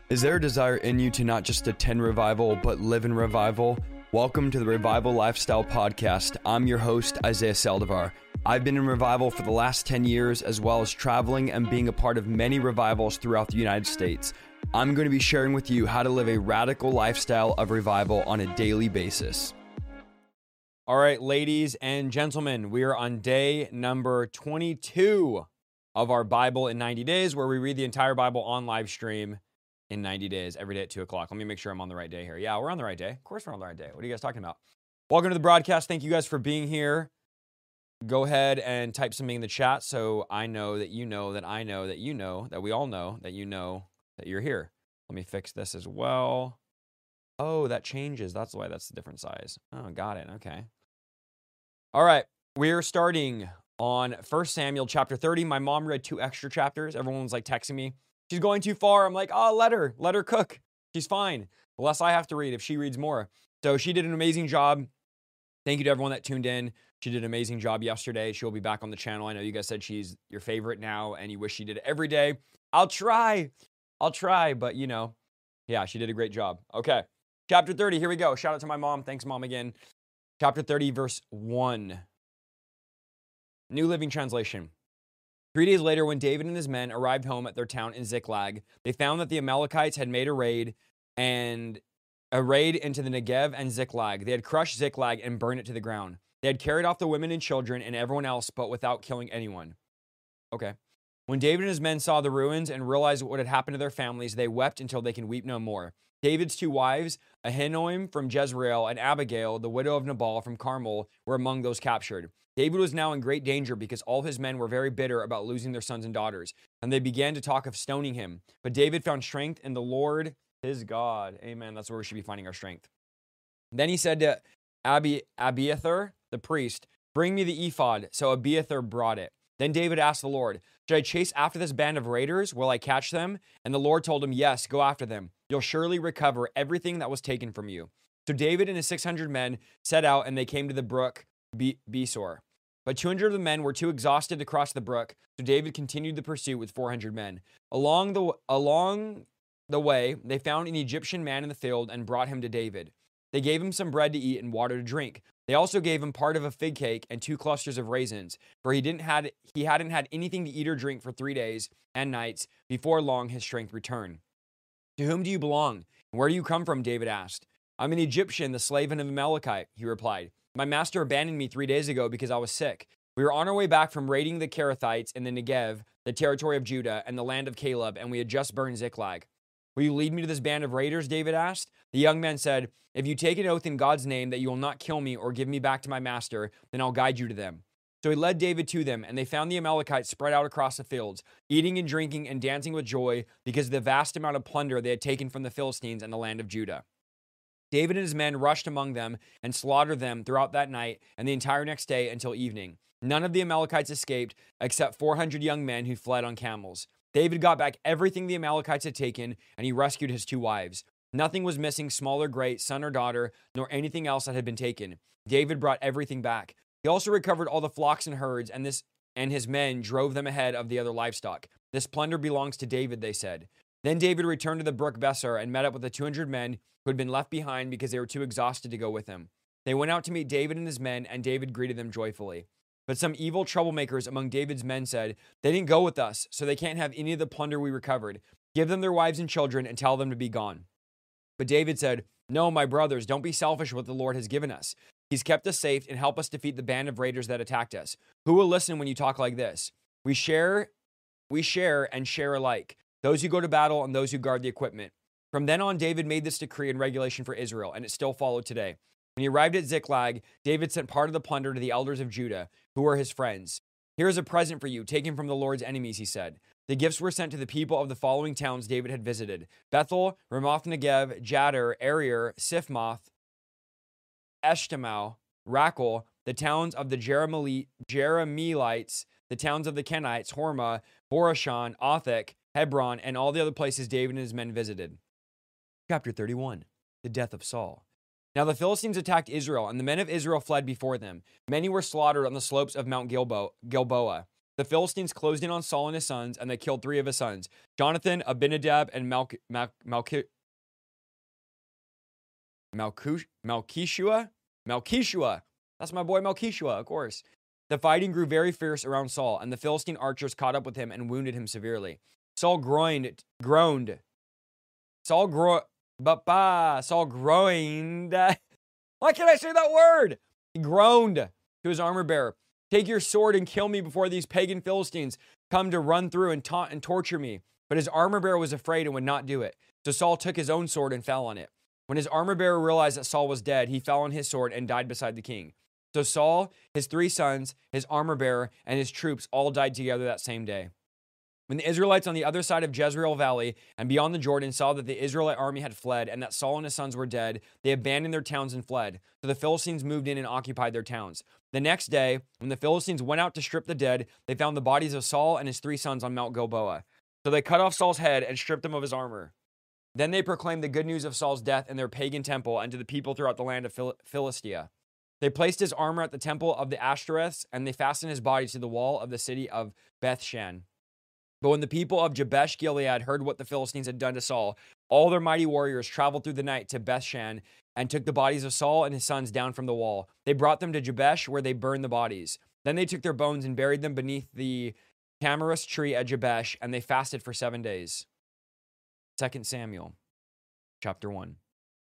Is there a desire in you to not just attend revival, but live in revival? Welcome to the Revival Lifestyle Podcast. I'm your host, Isaiah Saldivar. I've been in revival for the last 10 years, as well as traveling and being a part of many revivals throughout the United States. I'm going to be sharing with you how to live a radical lifestyle of revival on a daily basis. All right, ladies and gentlemen, we are on day number 22 of our Bible in 90 days, where we read the entire Bible on live stream in 90 days, every day at 2 o'clock. Let me make sure I'm on the right day here. Yeah, we're on the right day. Of course we're on the right day. What are you guys talking about? Welcome to the broadcast. Thank you guys for being here. Go ahead and type something in the chat so I know that you know that I know that you know that we all know that you know that you're here. Let me fix this as well. Oh, that changes. That's why that's a different size. Oh, got it. Okay. All right. We're starting on 1 Samuel chapter 30. My mom read 2 extra chapters. Everyone was like texting me, she's going too far. I'm like, oh, let her cook. She's fine. The less I have to read if she reads more. So she did an amazing job. Thank you to everyone that tuned in. She did an amazing job yesterday. She'll be back on the channel. I know you guys said she's your favorite now and you wish she did it every day. I'll try, but you know, yeah, she did a great job. Okay. Chapter 30, here we go. Shout out to my mom. Thanks, Mom, again. Chapter 30, verse 1. New Living Translation. 3 days later, when David and his men arrived home at their town in Ziklag, they found that the Amalekites had made a raid into the Negev and Ziklag. They had crushed Ziklag and burned it to the ground. They had carried off the women and children and everyone else, but without killing anyone. Okay. When David and his men saw the ruins and realized what had happened to their families, they wept until they can weep no more. David's 2 wives, Ahinoam from Jezreel and Abigail, the widow of Nabal from Carmel, were among those captured. David was now in great danger because all his men were very bitter about losing their sons and daughters, and they began to talk of stoning him. But David found strength in the Lord his God. Amen. That's where we should be finding our strength. Then he said to Abiathar, the priest, bring me the ephod. So Abiathar brought it. Then David asked the Lord, should I chase after this band of raiders? Will I catch them? And the Lord told him, yes, go after them. You'll surely recover everything that was taken from you. So David and his 600 men set out, and they came to the brook Besor. But 200 of the men were too exhausted to cross the brook, so David continued the pursuit with 400 men. Along the way, they found an Egyptian man in the field and brought him to David. They gave him some bread to eat and water to drink. They also gave him part of a fig cake and 2 clusters of raisins, for he hadn't had anything to eat or drink for 3 days and nights. Before long, his strength returned. To whom do you belong? Where do you come from? David asked. I'm an Egyptian, the slave of an Amalekite, he replied. My master abandoned me 3 days ago because I was sick. We were on our way back from raiding the Kerethites in the Negev, the territory of Judah, and the land of Caleb, and we had just burned Ziklag. Will you lead me to this band of raiders? David asked. The young man said, if you take an oath in God's name that you will not kill me or give me back to my master, then I'll guide you to them. So he led David to them, and they found the Amalekites spread out across the fields, eating and drinking and dancing with joy because of the vast amount of plunder they had taken from the Philistines and the land of Judah. David and his men rushed among them and slaughtered them throughout that night and the entire next day until evening. None of the Amalekites escaped except 400 young men who fled on camels. David got back everything the Amalekites had taken, and he rescued his 2 wives. Nothing was missing, small or great, son or daughter, nor anything else that had been taken. David brought everything back. He also recovered all the flocks and herds, and his men drove them ahead of the other livestock. This plunder belongs to David, they said. Then David returned to the brook Besor and met up with the 200 men who had been left behind because they were too exhausted to go with him. They went out to meet David and his men, and David greeted them joyfully. But some evil troublemakers among David's men said, they didn't go with us, so they can't have any of the plunder we recovered. Give them their wives and children and tell them to be gone. But David said, no, my brothers, don't be selfish with what the Lord has given us. He's kept us safe and helped us defeat the band of raiders that attacked us. Who will listen when you talk like this? We share and share alike. Those who go to battle and those who guard the equipment. From then on, David made this decree and regulation for Israel, and it still followed today. When he arrived at Ziklag, David sent part of the plunder to the elders of Judah, who were his friends. Here is a present for you, taken from the Lord's enemies, he said. The gifts were sent to the people of the following towns David had visited: Bethel, Ramoth Negev, Jadar, Arier, Sifmoth, Eshtemoa, Rakel, the towns of the Jerahmeelites, the towns of the Kenites, Hormah, Borashan, Othek, Hebron, and all the other places David and his men visited. Chapter 31, the death of Saul. Now the Philistines attacked Israel, and the men of Israel fled before them. Many were slaughtered on the slopes of Mount Gilboa. The Philistines closed in on Saul and his sons, and they killed 3 of his sons, Jonathan, Abinadab, and Malchishua. That's my boy Malchishua, of course. The fighting grew very fierce around Saul, and the Philistine archers caught up with him and wounded him severely. Saul groaned. Saul groaned. Why can't I say that word? He groaned to his armor bearer. Take your sword and kill me before these pagan Philistines come to run through and taunt and torture me. But his armor bearer was afraid and would not do it. So Saul took his own sword and fell on it. When his armor bearer realized that Saul was dead, he fell on his sword and died beside the king. So Saul, his 3 sons, his armor bearer, and his troops all died together that same day. When the Israelites on the other side of Jezreel Valley and beyond the Jordan saw that the Israelite army had fled and that Saul and his sons were dead, they abandoned their towns and fled. So the Philistines moved in and occupied their towns. The next day, when the Philistines went out to strip the dead, they found the bodies of Saul and his 3 sons on Mount Gilboa. So they cut off Saul's head and stripped him of his armor. Then they proclaimed the good news of Saul's death in their pagan temple and to the people throughout the land of Philistia. They placed his armor at the temple of the Ashtoreths, and they fastened his body to the wall of the city of Bethshan. But when the people of Jabesh Gilead heard what the Philistines had done to Saul, all their mighty warriors traveled through the night to Bethshan and took the bodies of Saul and his sons down from the wall. They brought them to Jabesh, where they burned the bodies. Then they took their bones and buried them beneath the tamarisk tree at Jabesh, and they fasted for 7 days. 2 Samuel chapter 1.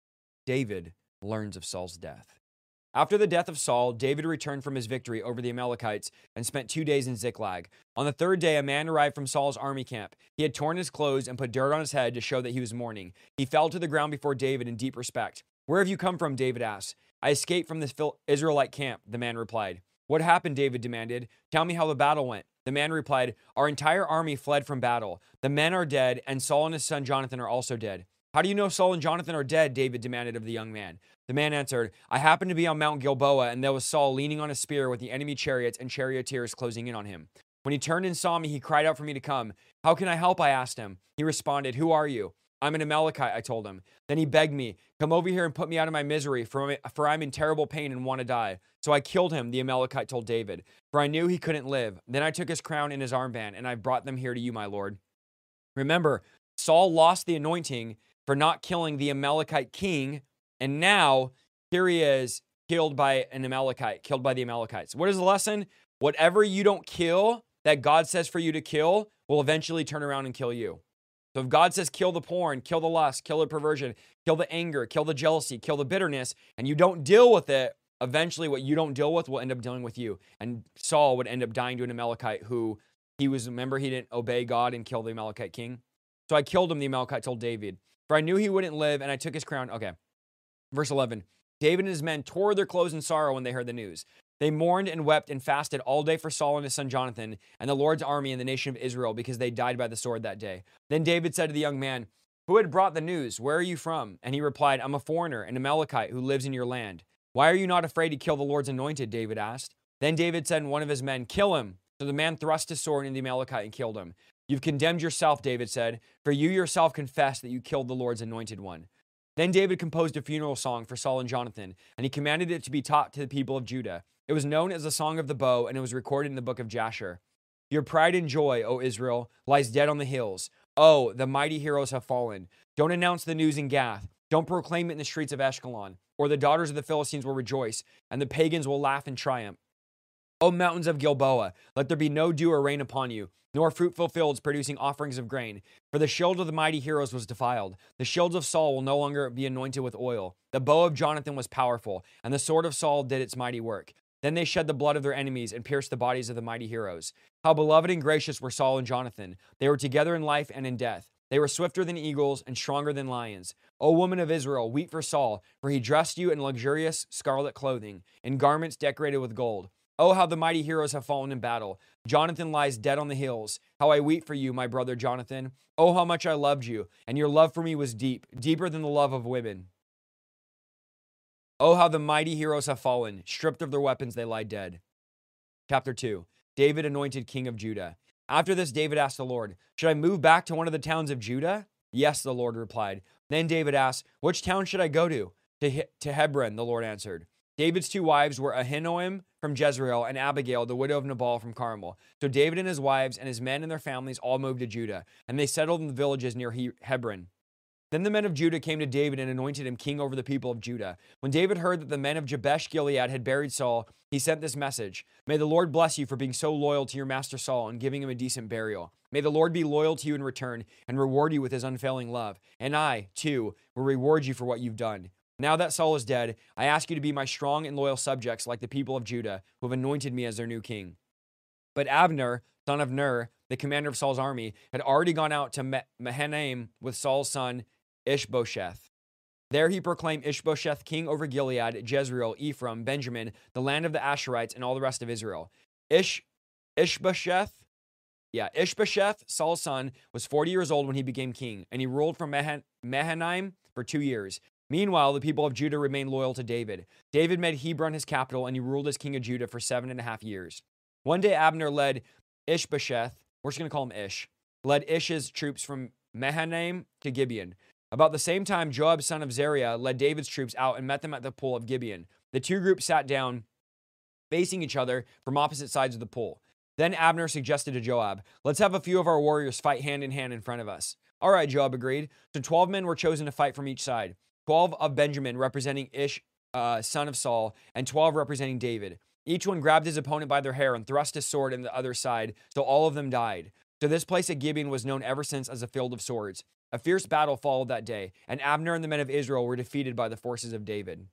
David learns of Saul's death. After the death of Saul, David returned from his victory over the Amalekites and spent 2 days in Ziklag. On the 3rd day, a man arrived from Saul's army camp. He had torn his clothes and put dirt on his head to show that he was mourning. He fell to the ground before David in deep respect. "Where have you come from?" David asked. "I escaped from the Israelite camp," the man replied. "What happened?" David demanded. "Tell me how the battle went." The man replied, "Our entire army fled from battle. The men are dead, and Saul and his son Jonathan are also dead." "How do you know Saul and Jonathan are dead?" David demanded of the young man. The man answered, "I happened to be on Mount Gilboa, and there was Saul leaning on a spear with the enemy chariots and charioteers closing in on him. When he turned and saw me, he cried out for me to come. 'How can I help?' I asked him. He responded, 'Who are you?' 'I'm an Amalekite,' I told him. Then he begged me, 'Come over here and put me out of my misery, for I'm in terrible pain and want to die.' So I killed him," the Amalekite told David, "for I knew he couldn't live. Then I took his crown and his armband, and I brought them here to you, my lord." Remember, Saul lost the anointing for not killing the Amalekite king, and now here he is, killed by an Amalekite, killed by the Amalekites. What is the lesson? Whatever you don't kill that God says for you to kill will eventually turn around and kill you. So if God says kill the porn, kill the lust, kill the perversion, kill the anger, kill the jealousy, kill the bitterness, and you don't deal with it, eventually what you don't deal with will end up dealing with you. And Saul would end up dying to an Amalekite who remember, he didn't obey God and kill the Amalekite king. "So I killed him," the Amalekite told David, "for I knew he wouldn't live, and I took his crown." Okay. Verse 11. David and his men tore their clothes in sorrow when they heard the news. They mourned and wept and fasted all day for Saul and his son Jonathan and the Lord's army and the nation of Israel, because they died by the sword that day. Then David said to the young man, "Who had brought the news? Where are you from?" And he replied, "I'm a foreigner, an Amalekite who lives in your land." "Why are you not afraid to kill the Lord's anointed?" David asked. Then David said to one of his men, "Kill him." So the man thrust his sword into the Amalekite and killed him. "You've condemned yourself," David said, "for you yourself confessed that you killed the Lord's anointed one." Then David composed a funeral song for Saul and Jonathan, and he commanded it to be taught to the people of Judah. It was known as the Song of the Bow, and it was recorded in the book of Jasher. "Your pride and joy, O Israel, lies dead on the hills. Oh, the mighty heroes have fallen. Don't announce the news in Gath. Don't proclaim it in the streets of Ashkelon, or the daughters of the Philistines will rejoice, and the pagans will laugh in triumph. O mountains of Gilboa, let there be no dew or rain upon you, nor fruitful fields producing offerings of grain. For the shield of the mighty heroes was defiled. The shields of Saul will no longer be anointed with oil. The bow of Jonathan was powerful, and the sword of Saul did its mighty work. Then they shed the blood of their enemies and pierced the bodies of the mighty heroes. How beloved and gracious were Saul and Jonathan. They were together in life and in death. They were swifter than eagles and stronger than lions. O woman of Israel, weep for Saul, for he dressed you in luxurious scarlet clothing, in garments decorated with gold. Oh, how the mighty heroes have fallen in battle. Jonathan lies dead on the hills. How I weep for you, my brother Jonathan. Oh, how much I loved you, and your love for me was deep, deeper than the love of women. Oh, how the mighty heroes have fallen. Stripped of their weapons, they lie dead." Chapter 2. David anointed king of Judah. After this, David asked the Lord, "Should I move back to one of the towns of Judah?" "Yes," the Lord replied. Then David asked, "Which town should I go to?" To Hebron, the Lord answered. David's two wives were Ahinoam from Jezreel and Abigail, the widow of Nabal from Carmel. So David and his wives and his men and their families all moved to Judah, and they settled in the villages near Hebron. Then the men of Judah came to David and anointed him king over the people of Judah. When David heard that the men of Jabesh Gilead had buried Saul, he sent this message: "May the Lord bless you for being so loyal to your master Saul and giving him a decent burial. May the Lord be loyal to you in return and reward you with his unfailing love. And I, too, will reward you for what you've done. Now that Saul is dead, I ask you to be my strong and loyal subjects like the people of Judah, who have anointed me as their new king." But Abner, son of Ner, the commander of Saul's army, had already gone out to Mahanaim with Saul's son Ishbosheth. There he proclaimed Ishbosheth king over Gilead, Jezreel, Ephraim, Benjamin, the land of the Asherites, and all the rest of Israel. Ishbosheth, Saul's son, was 40 years old when he became king, and he ruled from Mahanaim for 2 years. Meanwhile, the people of Judah remained loyal to David. David made Hebron his capital, and he ruled as king of Judah for 7.5 years. One day Abner led Ishbosheth, we're just going to call him Ish, led Ish's troops from Mahanaim to Gibeon. About the same time, Joab, son of Zeruiah, led David's troops out and met them at the pool of Gibeon. The two groups sat down, facing each other from opposite sides of the pool. Then Abner suggested to Joab, "Let's have a few of our warriors fight hand in hand in front of us." "All right," Joab agreed. So 12 men were chosen to fight from each side. 12 of Benjamin, representing Ish, son of Saul, and 12 representing David. Each one grabbed his opponent by their hair and thrust his sword in the other side, so all of them died. So this place at Gibeon was known ever since as a field of swords. A fierce battle followed that day, and Abner and the men of Israel were defeated by the forces of David.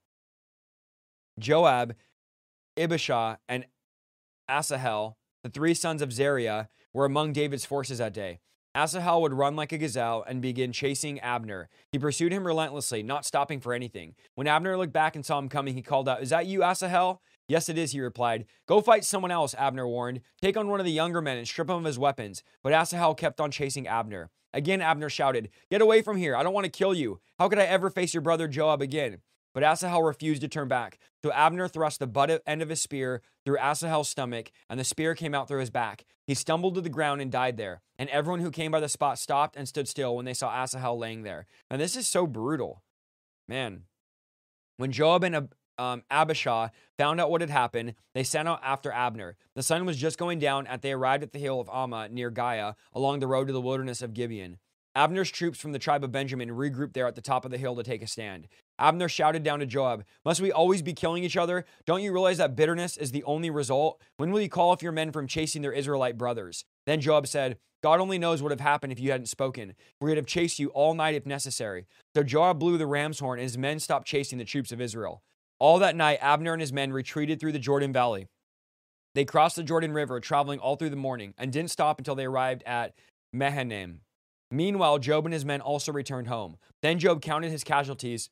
Joab, Abishai, and Asahel, the three sons of Zeruiah, were among David's forces that day. Asahel would run like a gazelle and begin chasing Abner. He pursued him relentlessly, not stopping for anything. When Abner looked back and saw him coming, he called out, "Is that you, Asahel?" "Yes, it is," he replied. "Go fight someone else," Abner warned. "Take on one of the younger men and strip him of his weapons." But Asahel kept on chasing Abner. Again, Abner shouted, "Get away from here. I don't want to kill you. How could I ever face your brother Joab again?" But Asahel refused to turn back. So Abner thrust the butt end of his spear through Asahel's stomach, and the spear came out through his back. He stumbled to the ground and died there. And everyone who came by the spot stopped and stood still when they saw Asahel laying there. And this is so brutal. Man. When Joab and Abishai found out what had happened, they sent out after Abner. The sun was just going down as they arrived at the hill of Ammah near Giah, along the road to the wilderness of Gibeon. Abner's troops from the tribe of Benjamin regrouped there at the top of the hill to take a stand. Abner shouted down to Joab, "Must we always be killing each other? Don't you realize that bitterness is the only result? When will you call off your men from chasing their Israelite brothers?" Then Joab said, "God only knows what would have happened if you hadn't spoken. We would have chased you all night if necessary." So Joab blew the ram's horn, and his men stopped chasing the troops of Israel. All that night, Abner and his men retreated through the Jordan Valley. They crossed the Jordan River, traveling all through the morning, and didn't stop until they arrived at Mahanaim. Meanwhile, Joab and his men also returned home. Then Joab counted his casualties.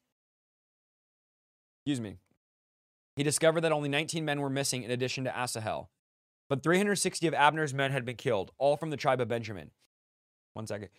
He discovered that only 19 men were missing in addition to Asahel. But 360 of Abner's men had been killed, all from the tribe of Benjamin. One second.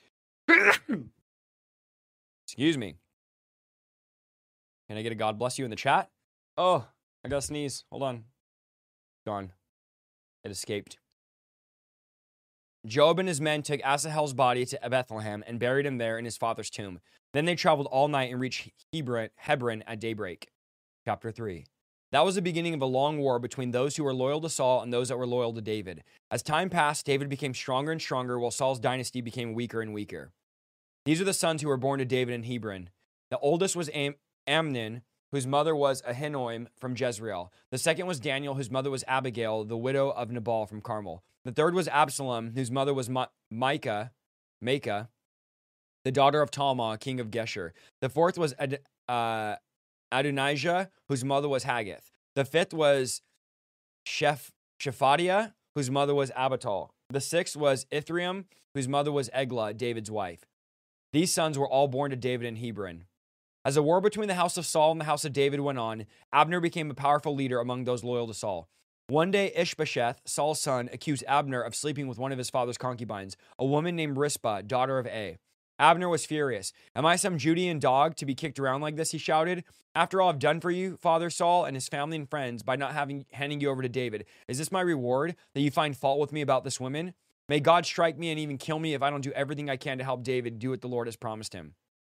Excuse me. Can I get a God bless you in the chat? Oh, I gotta sneeze. Hold on. Gone. It escaped. Joab and his men took Asahel's body to Bethlehem and buried him there in his father's tomb. Then they traveled all night and reached Hebron at daybreak. Chapter 3. That was the beginning of a long war between those who were loyal to Saul and those that were loyal to David. As time passed, David became stronger and stronger, while Saul's dynasty became weaker and weaker. These are the sons who were born to David in Hebron. The oldest was Amnon, whose mother was Ahinoam from Jezreel. The second was Daniel, whose mother was Abigail, the widow of Nabal from Carmel. The third was Absalom, whose mother was Maacah, the daughter of Talmah, king of Geshur. The fourth was Adonijah, whose mother was Haggith. The fifth was Shephatiah, whose mother was Abital. The sixth was Ithream, whose mother was Eglah, David's wife. These sons were all born to David in Hebron. As the war between the house of Saul and the house of David went on, Abner became a powerful leader among those loyal to Saul. One day, Ishbosheth, Saul's son, accused Abner of sleeping with one of his father's concubines, a woman named Rizpah, daughter of A. Abner was furious. "Am I some Judean dog to be kicked around like this?" he shouted. "After all I've done for you, Father Saul, and his family and friends, by not handing you over to David, is this my reward, that you find fault with me about this woman? May God strike me and even kill me if I don't do everything I can to help David do what the Lord has promised him."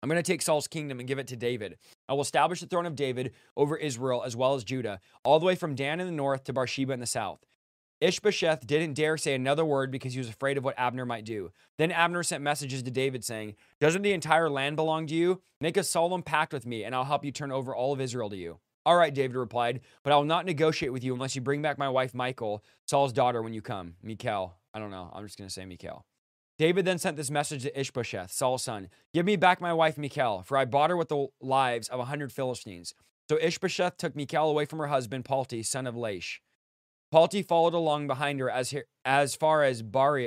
I'm going to take Saul's kingdom and give it to David. I will establish the throne of David over Israel as well as Judah, all the way from Dan in the north to Beersheba in the south. Ishbosheth didn't dare say another word because he was afraid of what Abner might do. Then Abner sent messages to David saying, "Doesn't the entire land belong to you? Make a solemn pact with me, and I'll help you turn over all of Israel to you." "All right," David replied, "but I will not negotiate with you unless you bring back my wife Michal, Saul's daughter, when you come." Michal. I don't know. I'm just going to say Michal. David then sent this message to Ishbosheth, Saul's son. "Give me back my wife Michal, for I bought her with the lives of 100 Philistines." So Ishbosheth took Michal away from her husband, Palti, son of Laish. Palti followed along behind her as far as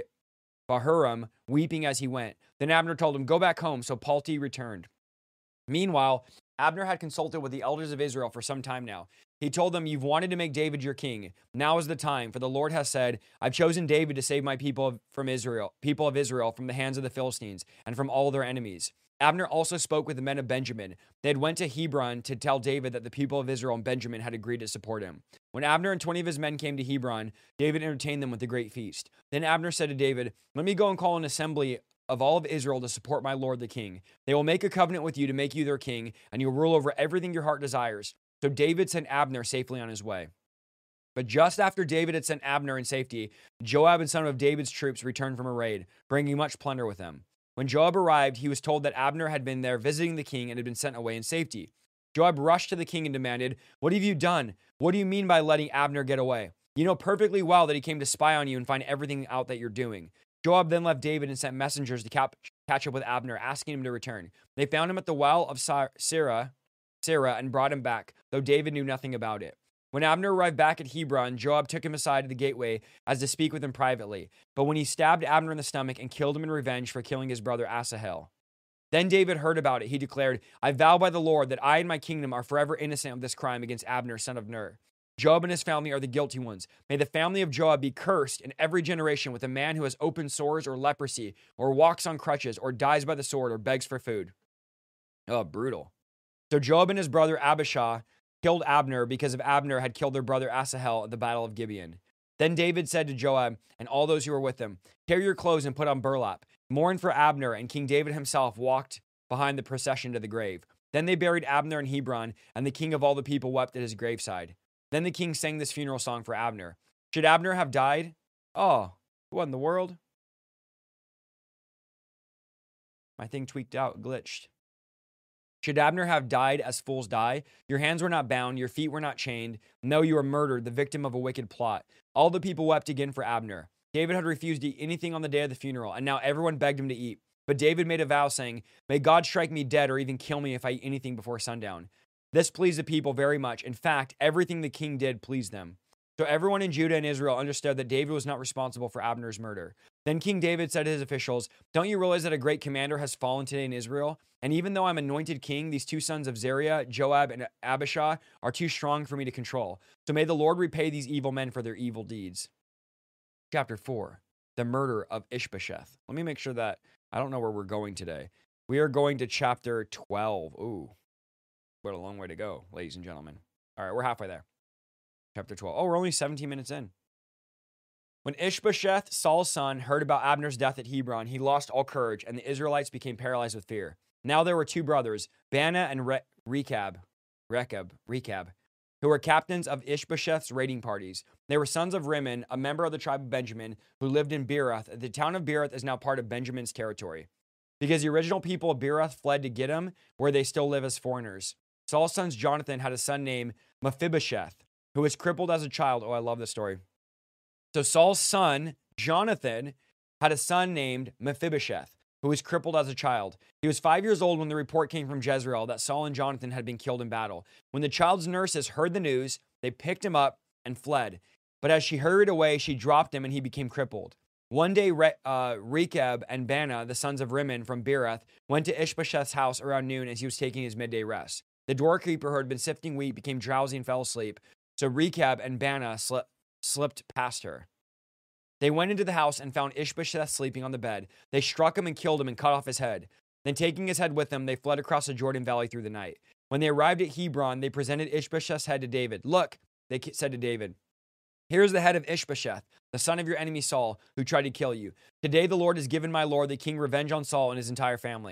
Bahurim, weeping as he went. Then Abner told him, "Go back home." So Palti returned. Meanwhile, Abner had consulted with the elders of Israel for some time now. He told them, "You've wanted to make David your king. Now is the time, for the Lord has said, I've chosen David to save my people of Israel from the hands of the Philistines and from all their enemies." Abner also spoke with the men of Benjamin. They had went to Hebron to tell David that the people of Israel and Benjamin had agreed to support him. When Abner and 20 of his men came to Hebron, David entertained them with a great feast. Then Abner said to David, "Let me go and call an assembly of all of Israel to support my lord the king. They will make a covenant with you to make you their king, and you will rule over everything your heart desires." So David sent Abner safely on his way. But just after David had sent Abner in safety, Joab and some of David's troops returned from a raid, bringing much plunder with them. When Joab arrived, he was told that Abner had been there visiting the king and had been sent away in safety. Joab rushed to the king and demanded, "What have you done? What do you mean by letting Abner get away? You know perfectly well that he came to spy on you and find everything out that you're doing." Joab then left David and sent messengers to catch up with Abner, asking him to return. They found him at the well of Sirah and brought him back, though David knew nothing about it. When Abner arrived back at Hebron, Joab took him aside to the gateway as to speak with him privately. But when he stabbed Abner in the stomach and killed him in revenge for killing his brother Asahel. Then David heard about it. He declared, "I vow by the Lord that I and my kingdom are forever innocent of this crime against Abner, son of Ner. Joab and his family are the guilty ones. May the family of Joab be cursed in every generation with a man who has open sores or leprosy, or walks on crutches, or dies by the sword, or begs for food." Oh, brutal. So Joab and his brother Abishai killed Abner because of Abner had killed their brother Asahel at the battle of Gibeon. Then David said to Joab and all those who were with him, "Tear your clothes and put on burlap. Mourn for Abner." And King David himself walked behind the procession to the grave. Then they buried Abner in Hebron, and the king of all the people wept at his graveside. Then the king sang this funeral song for Abner. "Should Abner have died? Oh, what in the world?" My thing tweaked out, glitched. "Should Abner have died as fools die? Your hands were not bound, your feet were not chained. No, you were murdered, the victim of a wicked plot." All the people wept again for Abner. David had refused to eat anything on the day of the funeral, and now everyone begged him to eat. But David made a vow saying, "May God strike me dead or even kill me if I eat anything before sundown." This pleased the people very much. In fact, everything the king did pleased them. So everyone in Judah and Israel understood that David was not responsible for Abner's murder. Then King David said to his officials, "Don't you realize that a great commander has fallen today in Israel? And even though I'm anointed king, these two sons of Zeruiah, Joab and Abishai, are too strong for me to control. So may the Lord repay these evil men for their evil deeds." Chapter 4, the murder of Ishbosheth. Let me make sure that I don't know where we're going today. We are going to chapter 12. Ooh, what a long way to go, ladies and gentlemen. All right, we're halfway there. Chapter 12. Oh, we're only 17 minutes in. When Ishbosheth, Saul's son, heard about Abner's death at Hebron, he lost all courage, and the Israelites became paralyzed with fear. Now there were two brothers, Bana and Rechab, who were captains of Ishbosheth's raiding parties. They were sons of Rimmon, a member of the tribe of Benjamin, who lived in Beeroth. The town of Beeroth is now part of Benjamin's territory, because the original people of Beeroth fled to Gittim, where they still live as foreigners. Saul's son Jonathan had a son named Mephibosheth, who was crippled as a child. Oh, I love this story. So Saul's son, Jonathan, had a son named Mephibosheth, who was crippled as a child. He was 5 years old when the report came from Jezreel that Saul and Jonathan had been killed in battle. When the child's nurses heard the news, they picked him up and fled. But as she hurried away, she dropped him and he became crippled. One day, Rechab and Bana, the sons of Rimmon from Beeroth, went to Ishbosheth's house around noon as he was taking his midday rest. The doorkeeper who had been sifting wheat became drowsy and fell asleep. So Rechab and Bana slipped past her. They went into the house and found Ishbosheth sleeping on the bed. They struck him and killed him and cut off his head. Then taking his head with them, they fled across the Jordan Valley through the night. When they arrived at Hebron, they presented Ishbosheth's head to David. "Look," they said to David, "here's the head of Ishbosheth, the son of your enemy Saul, who tried to kill you. Today the Lord has given my lord the king revenge on Saul and his entire family."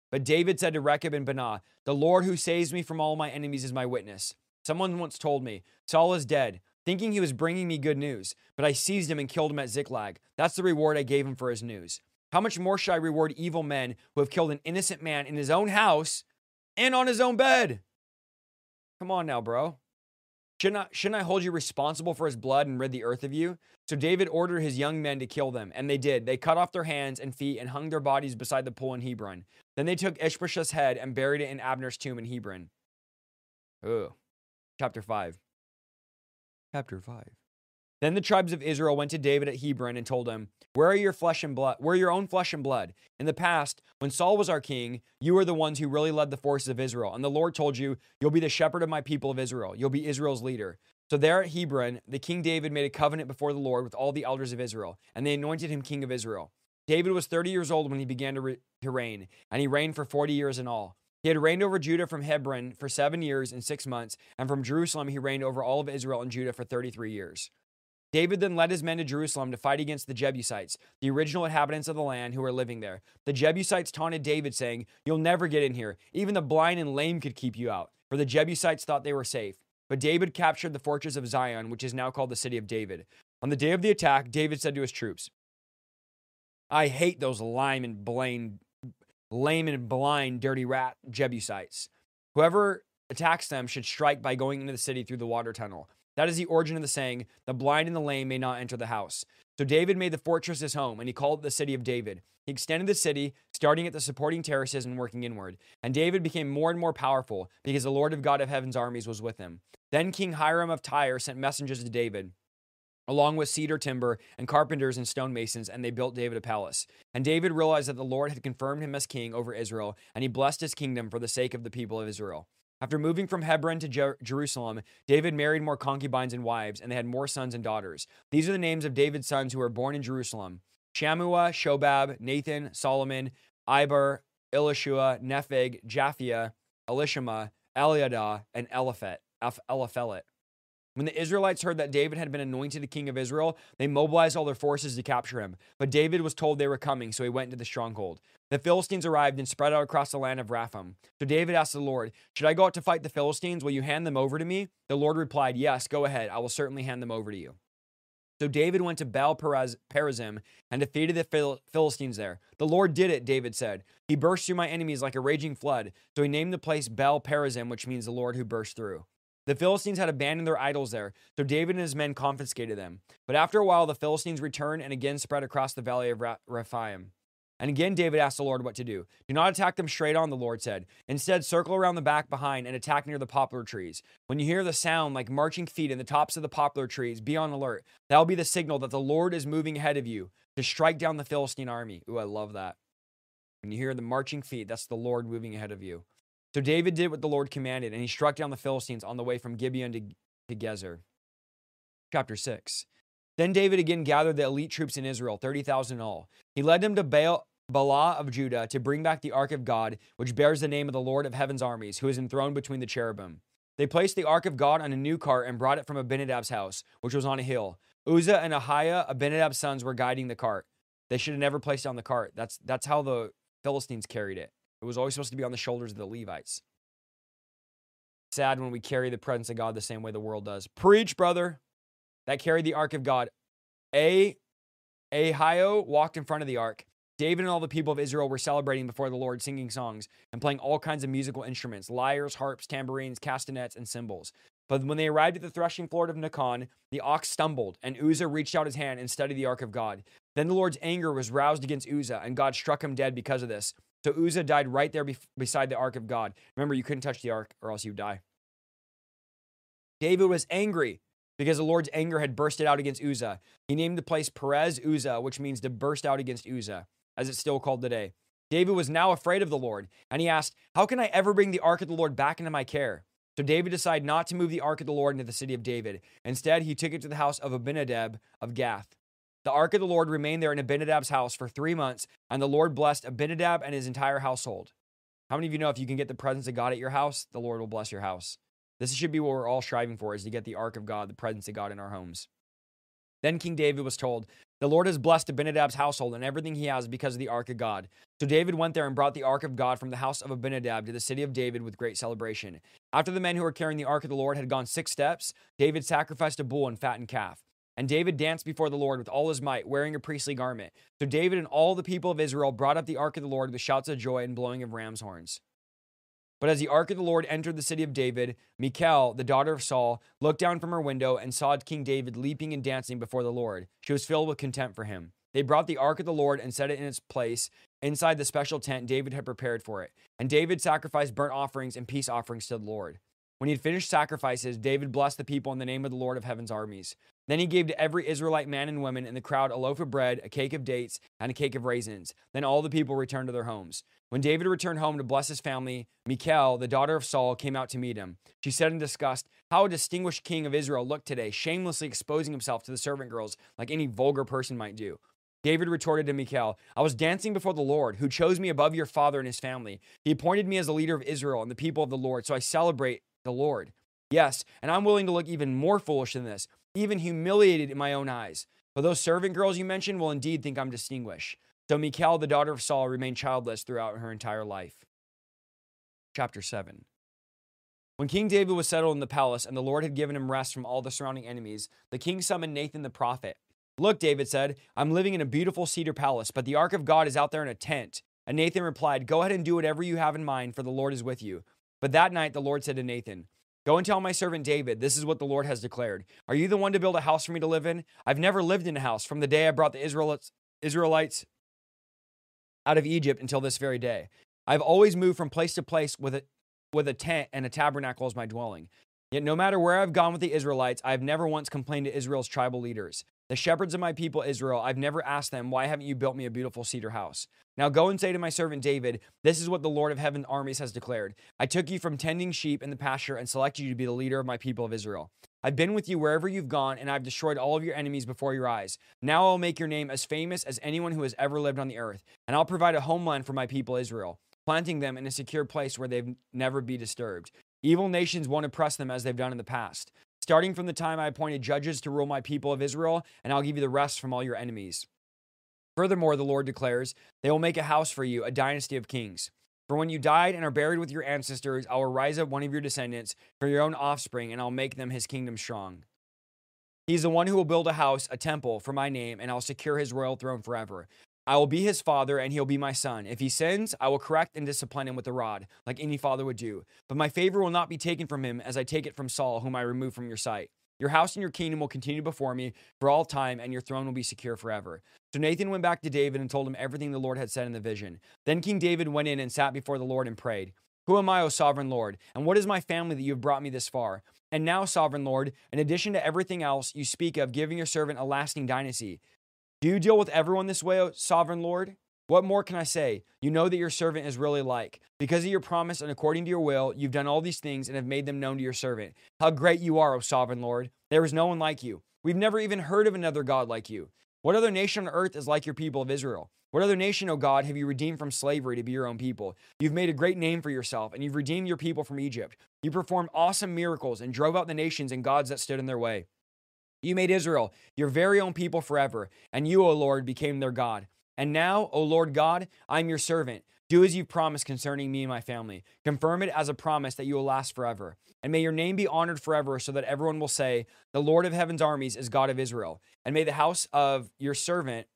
But David said to Rechab and Baanah, "The Lord who saves me from all my enemies is my witness. Someone once told me, 'Saul is dead,' thinking he was bringing me good news. But I seized him and killed him at Ziklag. That's the reward I gave him for his news. How much more should I reward evil men who have killed an innocent man in his own house and on his own bed?" Come on now, bro. Shouldn't I hold you responsible for his blood and rid the earth of you? So David ordered his young men to kill them, and they did. They cut off their hands and feet and hung their bodies beside the pool in Hebron. Then they took Ishbosheth's head and buried it in Abner's tomb in Hebron. Oh, chapter 5. Chapter 5. Then the tribes of Israel went to David at Hebron and told him, "Where are your flesh and blood? Where are your own flesh and blood? In the past, when Saul was our king, you were the ones who really led the forces of Israel. And the Lord told you, 'You'll be the shepherd of my people of Israel. You'll be Israel's leader.' So there at Hebron, the king David made a covenant before the Lord with all the elders of Israel, and they anointed him king of Israel. David was 30 years old when he began to reign, and he reigned for 40 years in all. He had reigned over Judah from Hebron for 7 years and 6 months, and from Jerusalem he reigned over all of Israel and Judah for 33 years. David then led his men to Jerusalem to fight against the Jebusites, the original inhabitants of the land who were living there. The Jebusites taunted David, saying, 'You'll never get in here. Even the blind and lame could keep you out,' for the Jebusites thought they were safe. But David captured the fortress of Zion, which is now called the City of David. On the day of the attack, David said to his troops, 'I hate those lame and blind, dirty rat Jebusites. Whoever attacks them should strike by going into the city through the water tunnel.' That is the origin of the saying, 'The blind and the lame may not enter the house.' So David made the fortress his home, and he called it the City of David. He extended the city, starting at the supporting terraces and working inward. And David became more and more powerful, because the Lord of God of heaven's armies was with him. Then King Hiram of Tyre sent messengers to David, along with cedar timber and carpenters and stonemasons, and they built David a palace. And David realized that the Lord had confirmed him as king over Israel, and he blessed his kingdom for the sake of the people of Israel. After moving from Hebron to Jerusalem, David married more concubines and wives, and they had more sons and daughters. These are the names of David's sons who were born in Jerusalem: Shammua, Shobab, Nathan, Solomon, Iber, Elishua, Nepheg, Japhia, Elishama, Eliadah, and Eliphelet. When the Israelites heard that David had been anointed the king of Israel, they mobilized all their forces to capture him. But David was told they were coming, so he went into the stronghold. The Philistines arrived and spread out across the land of Rapham. So David asked the Lord, "Should I go out to fight the Philistines? Will you hand them over to me?" The Lord replied, "Yes, go ahead. I will certainly hand them over to you." So David went to Baal Perazim and defeated the Philistines there. "The Lord did it," David said. "He burst through my enemies like a raging flood." So he named the place Baal Perazim, which means the Lord who burst through. The Philistines had abandoned their idols there, so David and his men confiscated them. But after a while, the Philistines returned and again spread across the valley of Rephaim. And again, David asked the Lord what to do. "Do not attack them straight on," the Lord said. "Instead, circle around the back behind and attack near the poplar trees. When you hear the sound like marching feet in the tops of the poplar trees, be on alert. That will be the signal that the Lord is moving ahead of you to strike down the Philistine army." Ooh, I love that. When you hear the marching feet, that's the Lord moving ahead of you. So David did what the Lord commanded, and he struck down the Philistines on the way from Gibeon to Gezer. Chapter 6. Then David again gathered the elite troops in Israel, 30,000 in all. He led them to Baalah of Judah to bring back the ark of God, which bears the name of the Lord of heaven's armies, who is enthroned between the cherubim. They placed the ark of God on a new cart and brought it from Abinadab's house, which was on a hill. Uzzah and Ahiah, Abinadab's sons, were guiding the cart. They should have never placed it on the cart. That's how the Philistines carried it. It was always supposed to be on the shoulders of the Levites. Sad when we carry the presence of God the same way the world does. Preach, brother. That carried the ark of God. Ahio walked in front of the ark. David and all the people of Israel were celebrating before the Lord, singing songs and playing all kinds of musical instruments: lyres, harps, tambourines, castanets, and cymbals. But when they arrived at the threshing floor of Nacon, the ox stumbled, and Uzzah reached out his hand and studied the ark of God. Then the Lord's anger was roused against Uzzah, and God struck him dead because of this. So Uzzah died right there beside the ark of God. Remember, you couldn't touch the ark or else you'd die. David was angry because the Lord's anger had bursted out against Uzzah. He named the place Perez Uzzah, which means to burst out against Uzzah, as it's still called today. David was now afraid of the Lord, and he asked, "How can I ever bring the ark of the Lord back into my care?" So David decided not to move the ark of the Lord into the city of David. Instead, he took it to the house of Abinadab of Gath. The ark of the Lord remained there in Abinadab's house for 3 months, and the Lord blessed Abinadab and his entire household. How many of you know if you can get the presence of God at your house, the Lord will bless your house? This should be what we're all striving for, is to get the ark of God, the presence of God in our homes. Then King David was told, The Lord has blessed Abinadab's household and everything he has because of the ark of God. So David went there and brought the ark of God from the house of Abinadab to the city of David with great celebration. After the men who were carrying the ark of the Lord had gone 6 steps, David sacrificed a bull and fattened calf. And David danced before the Lord with all his might, wearing a priestly garment. So David and all the people of Israel brought up the ark of the Lord with shouts of joy and blowing of ram's horns. But as the ark of the Lord entered the city of David, Michal, the daughter of Saul, looked down from her window and saw King David leaping and dancing before the Lord. She was filled with contempt for him. They brought the ark of the Lord and set it in its place inside the special tent David had prepared for it. And David sacrificed burnt offerings and peace offerings to the Lord. When he had finished sacrifices, David blessed the people in the name of the Lord of heaven's armies. Then he gave to every Israelite man and woman in the crowd a loaf of bread, a cake of dates, and a cake of raisins. Then all the people returned to their homes. When David returned home to bless his family, Michal, the daughter of Saul, came out to meet him. She said in disgust, "How a distinguished king of Israel looked today, shamelessly exposing himself to the servant girls like any vulgar person might do." David retorted to Michal, "I was dancing before the Lord, who chose me above your father and his family. He appointed me as the leader of Israel and the people of the Lord, so I celebrate the Lord. Yes, and I'm willing to look even more foolish than this, even humiliated in my own eyes. But those servant girls you mentioned will indeed think I'm distinguished." So Michal, the daughter of Saul, remained childless throughout her entire life. Chapter 7. When King David was settled in the palace and the Lord had given him rest from all the surrounding enemies, the king summoned Nathan the prophet. "Look," David said, "I'm living in a beautiful cedar palace, but the ark of God is out there in a tent." And Nathan replied, "Go ahead and do whatever you have in mind, for the Lord is with you." But that night the Lord said to Nathan, "Go and tell my servant David, this is what the Lord has declared. Are you the one to build a house for me to live in? I've never lived in a house from the day I brought the Israelites out of Egypt until this very day. I've always moved from place to place with a tent and a tabernacle as my dwelling. Yet no matter where I've gone with the Israelites, I've never once complained to Israel's tribal leaders. The shepherds of my people Israel, I've never asked them, why haven't you built me a beautiful cedar house? Now go and say to my servant David, this is what the Lord of heaven's armies has declared. I took you from tending sheep in the pasture and selected you to be the leader of my people of Israel. I've been with you wherever you've gone, and I've destroyed all of your enemies before your eyes. Now I'll make your name as famous as anyone who has ever lived on the earth, and I'll provide a homeland for my people Israel, planting them in a secure place where they've never be disturbed. Evil nations won't oppress them as they've done in the past. Starting from the time I appointed judges to rule my people of Israel, and I'll give you the rest from all your enemies. Furthermore, the Lord declares, they will make a house for you, a dynasty of kings. For when you died and are buried with your ancestors, I will rise up one of your descendants for your own offspring, and I'll make them his kingdom strong. He's the one who will build a house, a temple, for my name, and I'll secure his royal throne forever. I will be his father, and he'll be my son. If he sins, I will correct and discipline him with a rod, like any father would do. But my favor will not be taken from him as I take it from Saul, whom I remove from your sight. Your house and your kingdom will continue before me for all time, and your throne will be secure forever. So Nathan went back to David and told him everything the Lord had said in the vision. Then King David went in and sat before the Lord and prayed, Who am I, O sovereign Lord? And what is my family that you have brought me this far? And now, sovereign Lord, in addition to everything else you speak of giving your servant a lasting dynasty, do you deal with everyone this way, O sovereign Lord? What more can I say? You know that your servant is really like. Because of your promise and according to your will, you've done all these things and have made them known to your servant. How great you are, O sovereign Lord. There is no one like you. We've never even heard of another God like you. What other nation on earth is like your people of Israel? What other nation, O God, have you redeemed from slavery to be your own people? You've made a great name for yourself, and you've redeemed your people from Egypt. You performed awesome miracles and drove out the nations and gods that stood in their way. You made Israel your very own people forever, and you, O Lord, became their God. And now, O Lord God, I am your servant. Do as you've promised concerning me and my family. Confirm it as a promise that you will last forever. And may your name be honored forever so that everyone will say, the Lord of heaven's armies is God of Israel. And may the house of your servant,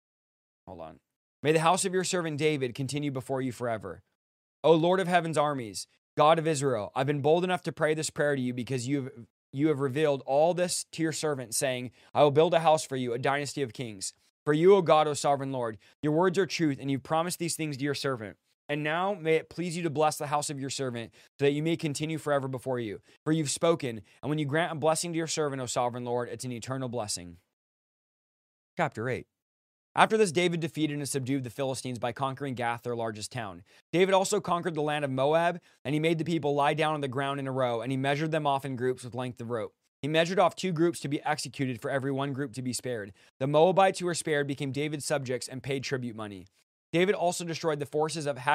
may the house of your servant David continue before you forever. O Lord of heaven's armies, God of Israel, I've been bold enough to pray this prayer to you because you have revealed all this to your servant, saying, I will build a house for you, a dynasty of kings. For you, O God, O sovereign Lord, your words are truth, and you've promised these things to your servant. And now may it please you to bless the house of your servant, so that you may continue forever before you. For you've spoken, and when you grant a blessing to your servant, O sovereign Lord, it's an eternal blessing. Chapter 8. After this, David defeated and subdued the Philistines by conquering Gath, their largest town. David also conquered the land of Moab, and he made the people lie down on the ground in a row, and he measured them off in groups with length of rope. He measured off 2 groups to be executed for every 1 group to be spared. The Moabites who were spared became David's subjects and paid tribute money. David also destroyed the forces of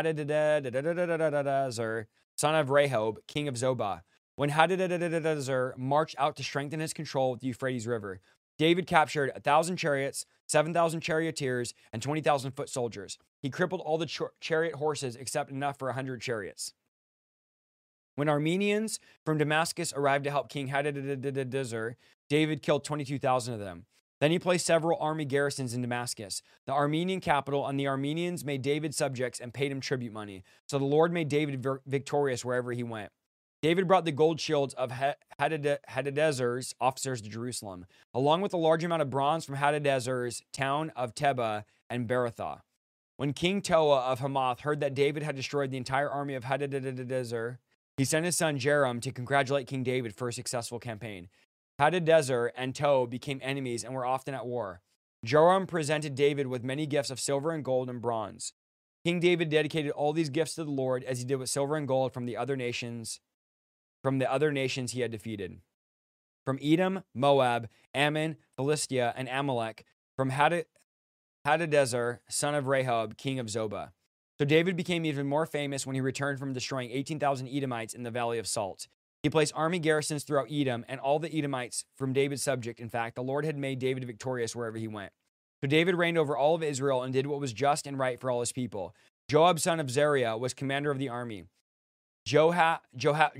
Hadadezer, son of Rehob, king of Zobah. When Hadadezer marched out to strengthen his control with the Euphrates River, David captured 1,000 chariots, 7,000 charioteers, and 20,000 foot soldiers. He crippled all the chariot horses except enough for 100 chariots. When Armenians from Damascus arrived to help King Hadadezer, David killed 22,000 of them. Then he placed several army garrisons in Damascus, the Armenian capital, and the Armenians made David subjects and paid him tribute money. So the Lord made David victorious wherever he went. David brought the gold shields of Hadadezer's officers to Jerusalem, along with a large amount of bronze from Hadadezer's town of Teba and Berothah. When King Toa of Hamath heard that David had destroyed the entire army of Hadadezer, he sent his son Joram to congratulate King David for a successful campaign. Hadadezer and Toa became enemies and were often at war. Joram presented David with many gifts of silver and gold and bronze. King David dedicated all these gifts to the Lord, as he did with silver and gold from the other nations he had defeated. From Edom, Moab, Ammon, Philistia, and Amalek, from Hadadezer, son of Rehob, king of Zobah. So David became even more famous when he returned from destroying 18,000 Edomites in the Valley of Salt. He placed army garrisons throughout Edom and all the Edomites from David's subject. In fact, the Lord had made David victorious wherever he went. So David reigned over all of Israel and did what was just and right for all his people. Joab, son of Zeruiah, was commander of the army. Jehoshaphat,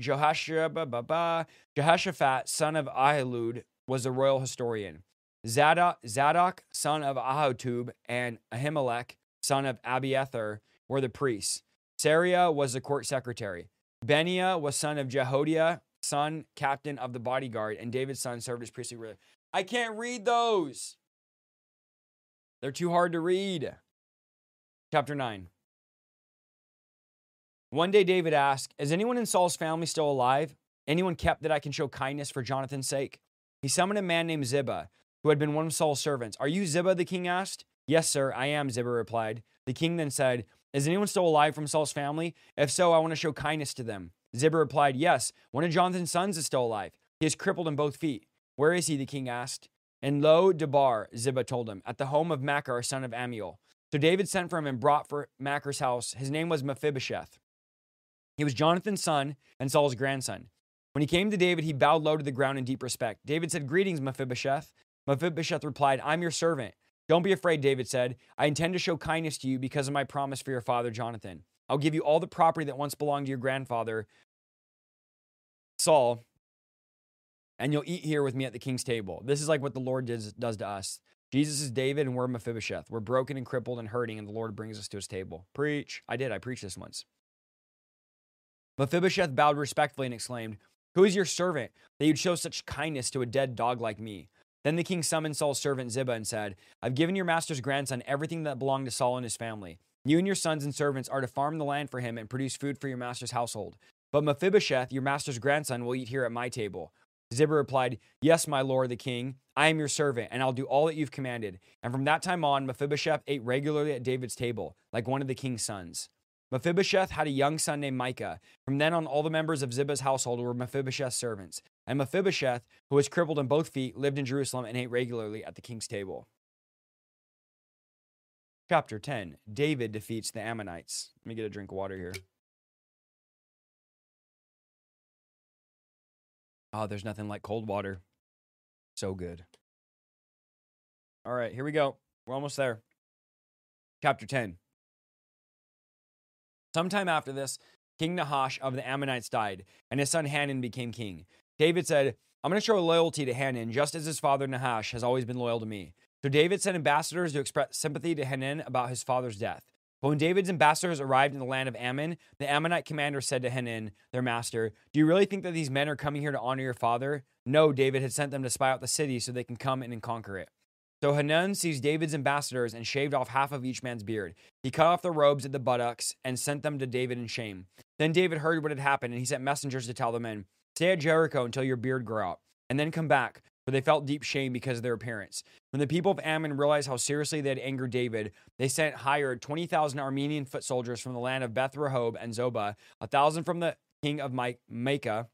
son of Ahilud, was the royal historian. Zadok, son of Ahitub, and Ahimelech, son of Abiathar, were the priests. Sariah was the court secretary. Beniah was son of Jehodiah, son captain of the bodyguard, and David's son served as priestly ruler. I can't read those. They're too hard to read. Chapter 9. One day David asked, is anyone in Saul's family still alive? Anyone kept that I can show kindness for Jonathan's sake? He summoned a man named Ziba, who had been one of Saul's servants. Are you Ziba? The king asked. Yes, sir, I am, Ziba replied. The king then said, is anyone still alive from Saul's family? If so, I want to show kindness to them. Ziba replied, yes, one of Jonathan's sons is still alive. He is crippled in both feet. Where is he? The king asked. In Lo Debar, Ziba told him, at the home of Machir, son of Ammiel. So David sent for him and brought for Machir's house. His name was Mephibosheth. He was Jonathan's son and Saul's grandson. When he came to David, he bowed low to the ground in deep respect. David said, greetings, Mephibosheth. Mephibosheth replied, I'm your servant. Don't be afraid, David said. I intend to show kindness to you because of my promise for your father, Jonathan. I'll give you all the property that once belonged to your grandfather, Saul, and you'll eat here with me at the king's table. This is like what the Lord does to us. Jesus is David and we're Mephibosheth. We're broken and crippled and hurting, and the Lord brings us to his table. Preach. I preached this once. Mephibosheth bowed respectfully and exclaimed, who is your servant that you'd show such kindness to a dead dog like me? Then the king summoned Saul's servant Ziba and said, I've given your master's grandson everything that belonged to Saul and his family. You and your sons and servants are to farm the land for him and produce food for your master's household. But Mephibosheth, your master's grandson, will eat here at my table. Ziba replied, yes, my lord the king, I am your servant, and I'll do all that you've commanded. And from that time on, Mephibosheth ate regularly at David's table, like one of the king's sons. Mephibosheth had a young son named Micah. From then on, all the members of Ziba's household were Mephibosheth's servants. And Mephibosheth, who was crippled in both feet, lived in Jerusalem and ate regularly at the king's table. Chapter 10. David defeats the Ammonites. Let me get a drink of water here. Oh, there's nothing like cold water. So good. All right, here we go. We're almost there. Chapter 10. Sometime after this, King Nahash of the Ammonites died, and his son Hanun became king. David said, I'm going to show loyalty to Hanun, just as his father Nahash has always been loyal to me. So David sent ambassadors to express sympathy to Hanun about his father's death. But when David's ambassadors arrived in the land of Ammon, the Ammonite commander said to Hanun, their master, do you really think that these men are coming here to honor your father? No, David had sent them to spy out the city so they can come in and conquer it. So Hanun seized David's ambassadors and shaved off half of each man's beard. He cut off the robes at the buttocks and sent them to David in shame. Then David heard what had happened, and he sent messengers to tell the men, stay at Jericho until your beard grow out, and then come back, for they felt deep shame because of their appearance. When the people of Ammon realized how seriously they had angered David, they hired 20,000 Armenian foot soldiers from the land of Beth Rehob and Zobah, 1,000 from the king of Maacah,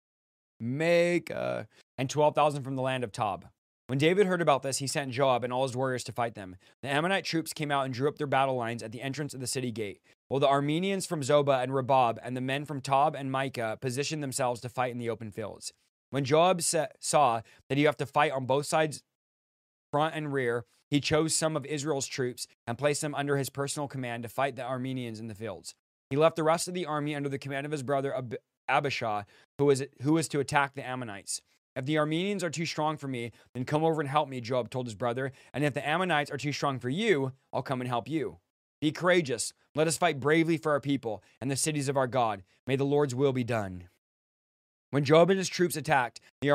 and 12,000 from the land of Tob. When David heard about this, he sent Joab and all his warriors to fight them. The Ammonite troops came out and drew up their battle lines at the entrance of the city gate, while the Armenians from Zobah and Rabbab and the men from Tob and Maacah positioned themselves to fight in the open fields. When Joab saw that you have to fight on both sides front and rear, he chose some of Israel's troops and placed them under his personal command to fight the Arameans in the fields. He left the rest of the army under the command of his brother Abishai, who was to attack the Ammonites. If the Arameans are too strong for me, then come over and help me, Joab told his brother. And if the Ammonites are too strong for you, I'll come and help you. Be courageous. Let us fight bravely for our people and the cities of our God. May the Lord's will be done. When Joab and his troops attacked the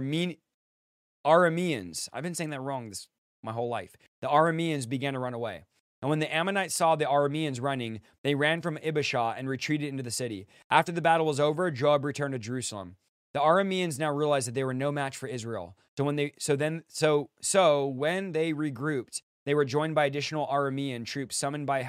Arameans, I've been saying that wrong my whole life. The Arameans began to run away. And when the Ammonites saw the Arameans running, they ran from Abishai and retreated into the city. After the battle was over, Joab returned to Jerusalem. The Arameans now realized that they were no match for Israel. So when they regrouped, they were joined by additional Aramean troops summoned by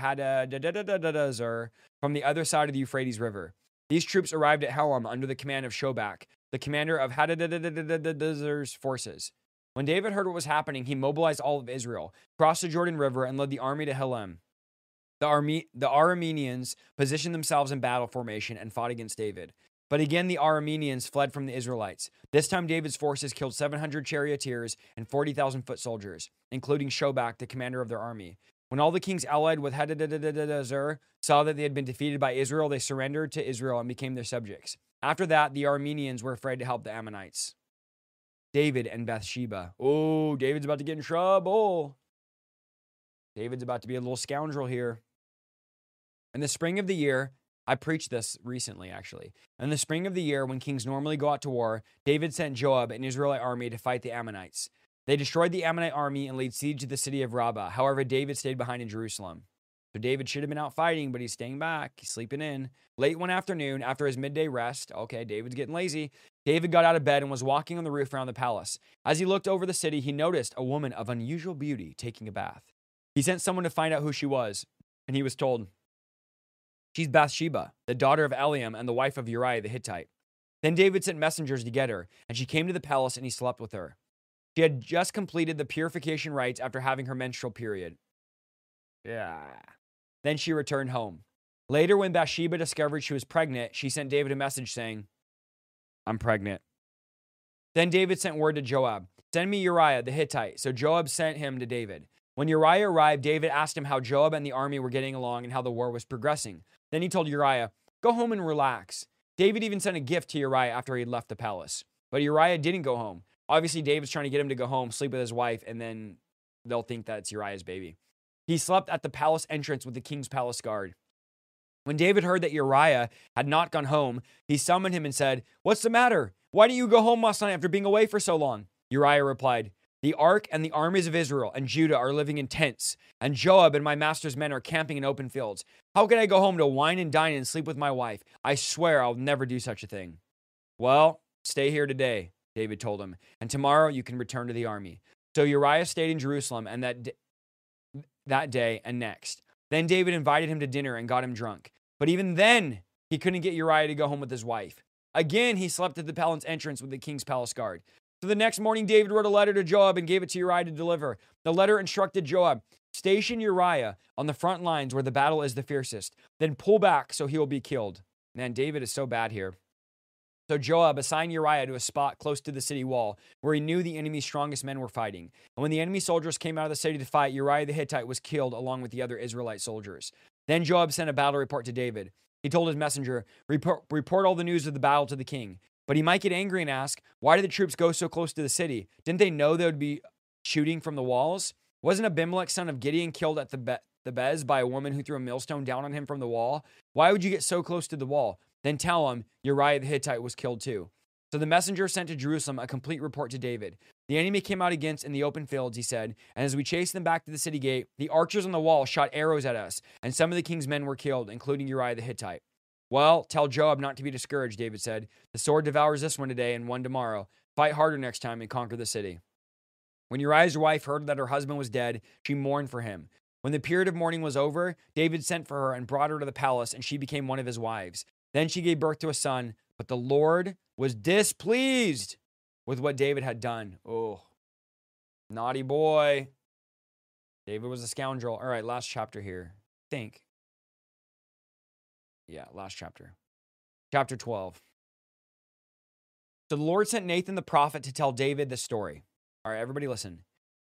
Hadadezer from the other side of the Euphrates River. These troops arrived at Helam under the command of Shobak, the commander of Hadadezer's forces. When David heard what was happening, he mobilized all of Israel, crossed the Jordan River, and led the army to Helam. The Arameans positioned themselves in battle formation and fought against David. But again, the Arameans fled from the Israelites. This time, David's forces killed 700 charioteers and 40,000 foot soldiers, including Shobak, the commander of their army. When all the kings allied with Hadadezer saw that they had been defeated by Israel, they surrendered to Israel and became their subjects. After that, the Arameans were afraid to help the Ammonites. David and Bathsheba. Oh, David's about to get in trouble. David's about to be a little scoundrel here. In the spring of the year, I preached this recently, actually. In the spring of the year, when kings normally go out to war, David sent Joab, an Israelite army, to fight the Ammonites. They destroyed the Ammonite army and laid siege to the city of Rabbah. However, David stayed behind in Jerusalem. So David should have been out fighting, but he's staying back. He's sleeping in. Late one afternoon, after his midday rest, okay, David's getting lazy, David got out of bed and was walking on the roof around the palace. As he looked over the city, he noticed a woman of unusual beauty taking a bath. He sent someone to find out who she was, and he was told, "She's Bathsheba, the daughter of Eliam and the wife of Uriah the Hittite." Then David sent messengers to get her, and she came to the palace and he slept with her. She had just completed the purification rites after having her menstrual period. Yeah. Then she returned home. Later, when Bathsheba discovered she was pregnant, she sent David a message saying, "I'm pregnant." Then David sent word to Joab, "Send me Uriah the Hittite." So Joab sent him to David. When Uriah arrived, David asked him how Joab and the army were getting along and how the war was progressing. Then he told Uriah, "Go home and relax." David even sent a gift to Uriah after he had left the palace. But Uriah didn't go home. Obviously, David's trying to get him to go home, sleep with his wife, and then they'll think that it's Uriah's baby. He slept at the palace entrance with the king's palace guard. When David heard that Uriah had not gone home, he summoned him and said, "What's the matter? Why didn't you go home last night after being away for so long?" Uriah replied, "The ark and the armies of Israel and Judah are living in tents, and Joab and my master's men are camping in open fields. How can I go home to wine and dine and sleep with my wife? I swear I'll never do such a thing." "Well, stay here today," David told him, "and tomorrow you can return to the army." So Uriah stayed in Jerusalem and that day and next. Then David invited him to dinner and got him drunk. But even then, he couldn't get Uriah to go home with his wife. Again, he slept at the palace entrance with the king's palace guard. So the next morning, David wrote a letter to Joab and gave it to Uriah to deliver. The letter instructed Joab, "Station Uriah on the front lines where the battle is the fiercest. Then pull back so he will be killed." Man, David is so bad here. So Joab assigned Uriah to a spot close to the city wall where he knew the enemy's strongest men were fighting. And when the enemy soldiers came out of the city to fight, Uriah the Hittite was killed along with the other Israelite soldiers. Then Joab sent a battle report to David. He told his messenger, report all the news of the battle to the king. But he might get angry and ask, "Why did the troops go so close to the city? Didn't they know they would be shooting from the walls? Wasn't Abimelech, son of Gideon, killed at the Bez by a woman who threw a millstone down on him from the wall? Why would you get so close to the wall? Then tell him Uriah the Hittite was killed too." So the messenger sent to Jerusalem a complete report to David. "The enemy came out against in the open fields," he said, "and as we chased them back to the city gate, the archers on the wall shot arrows at us, and some of the king's men were killed, including Uriah the Hittite." "Well, tell Joab not to be discouraged," David said. "The sword devours this one today and one tomorrow. Fight harder next time and conquer the city." When Uriah's wife heard that her husband was dead, she mourned for him. When the period of mourning was over, David sent for her and brought her to the palace, and she became one of his wives. Then she gave birth to a son, but the Lord was displeased with what David had done. Oh, naughty boy. David was a scoundrel. All right, last chapter here. Think. Yeah, last chapter. Chapter 12. So the Lord sent Nathan the prophet to tell David the story. All right, everybody listen.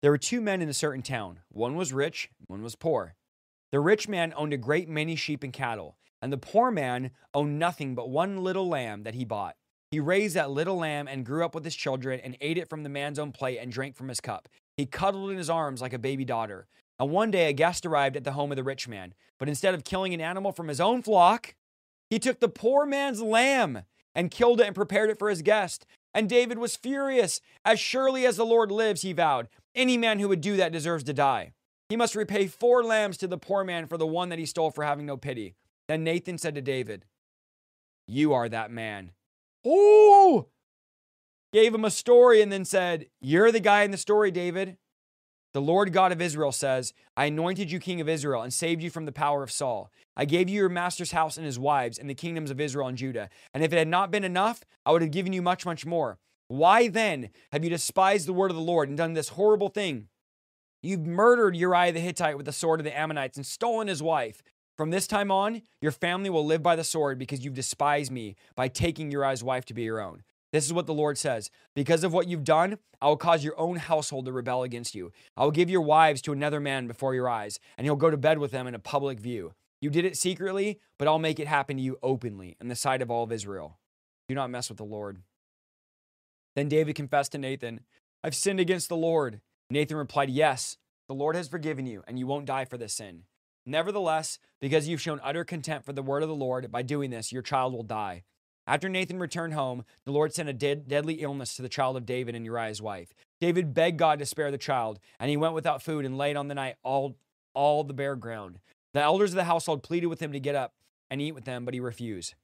There were two men in a certain town. One was rich, one was poor. The rich man owned a great many sheep and cattle, and the poor man owned nothing but one little lamb that he bought. He raised that little lamb and grew up with his children and ate it from the man's own plate and drank from his cup. He cuddled in his arms like a baby daughter. And one day a guest arrived at the home of the rich man, but instead of killing an animal from his own flock, he took the poor man's lamb and killed it and prepared it for his guest. And David was furious. As surely as the Lord lives, he vowed, any man who would do that deserves to die. He must repay 4 lambs to the poor man for the one that he stole for having no pity. Then Nathan said to David, you are that man. Oh! Gave him a story and then said, you're the guy in the story, David. The Lord God of Israel says, I anointed you king of Israel and saved you from the power of Saul. I gave you your master's house and his wives and the kingdoms of Israel and Judah. And if it had not been enough, I would have given you much, much more. Why then have you despised the word of the Lord and done this horrible thing? You've murdered Uriah the Hittite with the sword of the Ammonites and stolen his wife. From this time on, your family will live by the sword because you've despised me by taking Uriah's wife to be your own. This is what the Lord says. Because of what you've done, I will cause your own household to rebel against you. I will give your wives to another man before your eyes, and you'll go to bed with them in a public view. You did it secretly, but I'll make it happen to you openly in the sight of all of Israel. Do not mess with the Lord. Then David confessed to Nathan, I've sinned against the Lord. Nathan replied, yes, the Lord has forgiven you, and you won't die for this sin. Nevertheless, because you've shown utter contempt for the word of the Lord, by doing this, your child will die. After Nathan returned home, the Lord sent a deadly illness to the child of David and Uriah's wife. David begged God to spare the child, and he went without food and laid on the night all the bare ground. The elders of the household pleaded with him to get up and eat with them, but he refused.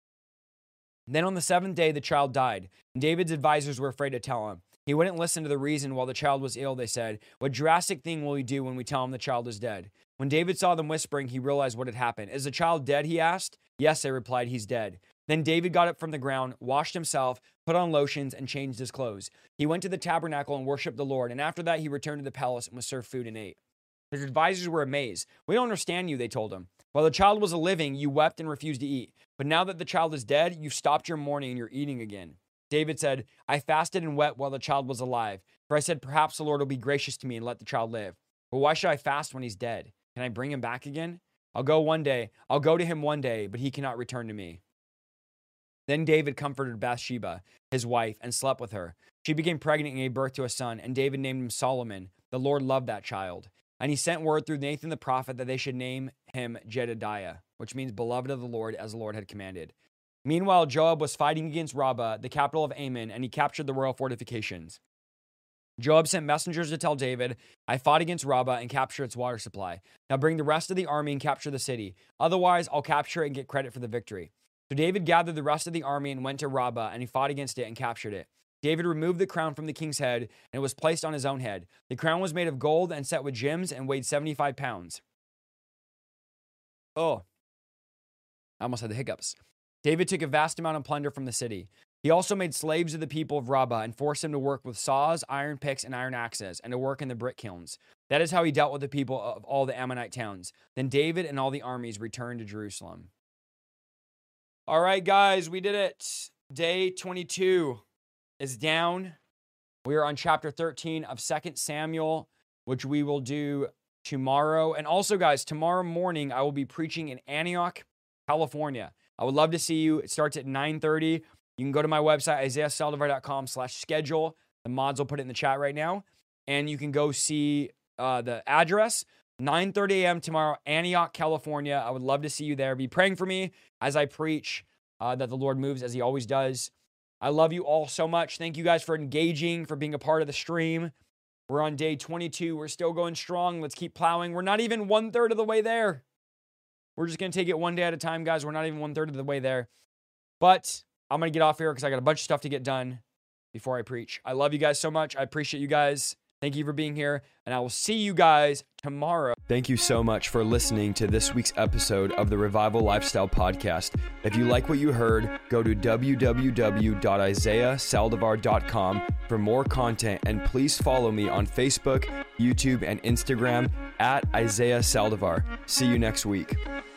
Then on the 7th day, the child died, and David's advisors were afraid to tell him. He wouldn't listen to the reason while the child was ill, they said. What drastic thing will we do when we tell him the child is dead? When David saw them whispering, he realized what had happened. Is the child dead, he asked. Yes, they replied, he's dead. Then David got up from the ground, washed himself, put on lotions, and changed his clothes. He went to the tabernacle and worshiped the Lord, and after that he returned to the palace and was served food and ate. His advisors were amazed. We don't understand you, they told him. While the child was living, you wept and refused to eat. But now that the child is dead, you've stopped your mourning and you're eating again. David said, I fasted and wept while the child was alive. For I said, perhaps the Lord will be gracious to me and let the child live. But why should I fast when he's dead? Can I bring him back again? I'll go to him one day, but he cannot return to me. Then David comforted Bathsheba, his wife, and slept with her. She became pregnant and gave birth to a son, and David named him Solomon. The Lord loved that child. And he sent word through Nathan the prophet that they should name him Jedediah, which means beloved of the Lord, as the Lord had commanded. Meanwhile, Joab was fighting against Rabbah, the capital of Ammon, and he captured the royal fortifications. Joab sent messengers to tell David, I fought against Rabbah and captured its water supply. Now bring the rest of the army and capture the city. Otherwise, I'll capture it and get credit for the victory. So David gathered the rest of the army and went to Rabbah, and he fought against it and captured it. David removed the crown from the king's head, and it was placed on his own head. The crown was made of gold and set with gems and weighed 75 pounds. Oh, I almost had the hiccups. David took a vast amount of plunder from the city. He also made slaves of the people of Rabbah and forced them to work with saws, iron picks, and iron axes, and to work in the brick kilns. That is how he dealt with the people of all the Ammonite towns. Then David and all the armies returned to Jerusalem. All right, guys, we did it. Day 22 is down. We are on chapter 13 of 2 Samuel, which we will do tomorrow. And also, guys, tomorrow morning, I will be preaching in Antioch, California. I would love to see you. It starts at 9:30. You can go to my website, isaiahsaldivar.com/schedule. The mods will put it in the chat right now. And you can go see the address, 9:30 a.m. tomorrow, Antioch, California. I would love to see you there. Be praying for me as I preach that the Lord moves as he always does. I love you all so much. Thank you guys for engaging, for being a part of the stream. We're on day 22. We're still going strong. Let's keep plowing. We're not even 1/3 of the way there. We're just going to take it one day at a time, guys. We're not even 1/3 of the way there. But I'm going to get off here because I got a bunch of stuff to get done before I preach. I love you guys so much. I appreciate you guys. Thank you for being here, and I will see you guys tomorrow. Thank you so much for listening to this week's episode of the Revival Lifestyle Podcast. If you like what you heard, go to www.isaiahsaldivar.com for more content, and please follow me on Facebook, YouTube, and Instagram at Isaiah Saldivar. See you next week.